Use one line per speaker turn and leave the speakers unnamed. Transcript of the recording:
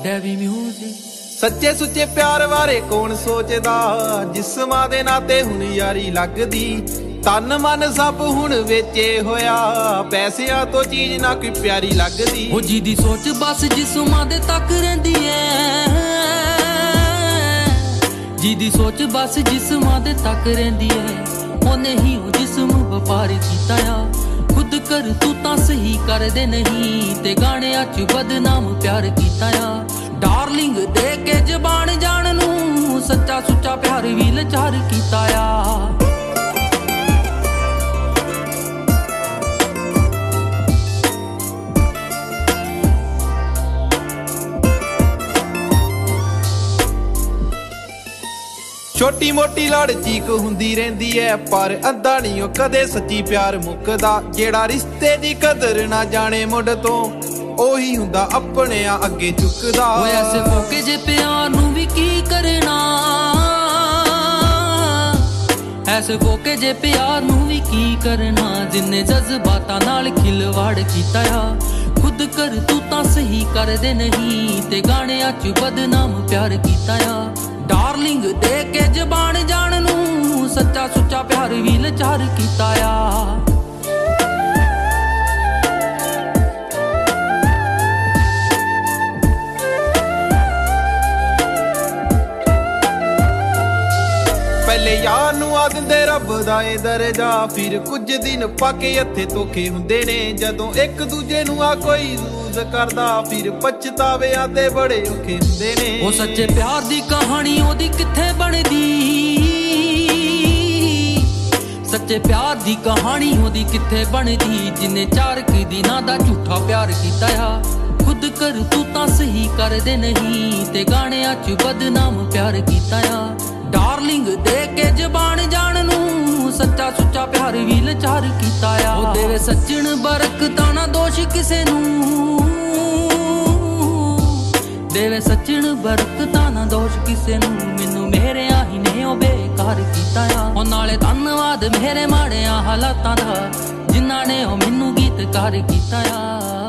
Davy music.
सच्चे सुच्चे प्यार बारे कौन सोचदा, जिस्मां दे नाते हुण यारी लगदी। तन मन सब हुण वेचे होया, पैसिਆਂ तो चीज ना कोई प्यारी लगदी।
ओ जी दी सोच बस जिस्मां दे तक रहिंदी ऐ, जी दी सोच बस जिस्मां दे तक रहिंदी ऐ। ओने ही ओ जिस्म वपार कीता आ, खुद कर तू तां सही कर दे नहीं, ते गाणियां च बदनाम प्यार कीता आ। डार्लिंग दे के जबान जान नू, सच्चा सुच्चा प्यार भी लाचार कीता आ।
छोटी मोटी लड़ चीक हुंदी रहिंदी है, पर अंधा नहीं ओ कदे सच्ची प्यार मुकदा। जेड़ा रिश्ते दी कदर ना जाने मुंड तो, ओही हुंदा अपने अगे झुकदा।
ओ ऐसे मौके जे प्यार नू भी की करना, ऐसे मौके जे प्यार नू भी की करना, जिन्ने जज्बातां नाल खिलवाड़ कीता आ। खुद कर तू तां सही कर दे नहीं, ते गाणियां च बदनाम प्यार कीता आ। डार्लिंग दे के जबान जान नू, सच्चा सुच्चा प्यार भी लाचार कीता आ।
पहले यार नू आ दिंदे रब दा ए दर्जा, फिर कुछ दिन पाके हत्थे धोखे हुंदे ने। जदों एक दूजे नू आ कोई लूज करदा, फिर पछतावे आंदे बड़े औखे हुंदे ने।
ओ सच्चे प्यार दी कहानी ओदी कित्थे बनदी, सच्चे प्यार दी कहानी ओदी कित्थे बनदी, जिन्ने 4 दिनां दा झूठा प्यार कीता आ। खुद कर तू तां सही कर दे नहीं, ते गाणियां च बदनाम प्यार कीता आ। डार्लिंग दे के जबान जान नू, सच्चा सुच्चा प्यार भी लाचार कीता आ। ओ देवे सज्जन बरकतां ना दोष किसे नू, देवे सज्जन बरकतां ना दोष किसे नू, मैनू मेरे आही ने ओ बेकार कीता आ। ओ नाले धन्नवाद मेरे माड़ियां हालातां दा, जिन्हां ने ओ मैनू गीतकार कीता आ।